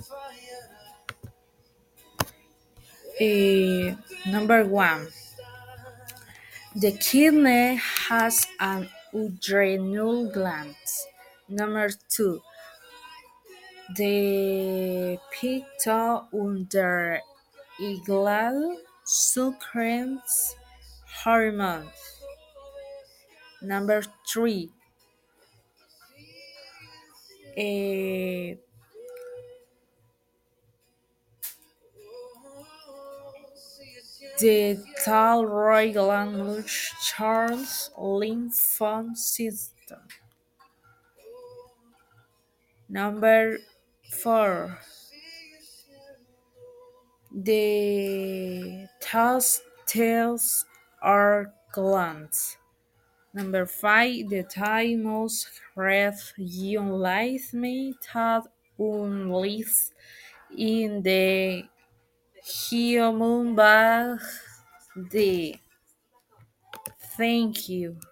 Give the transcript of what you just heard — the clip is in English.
Number one, the kidney has an adrenal gland. Number two, the pituitary under eagle secretes hormones. Number three, eh, the thyroid gland nurtures lymph system. Number four, the testes are glands. Number five, the thymus region lies that unleashed in the human body. Thank you.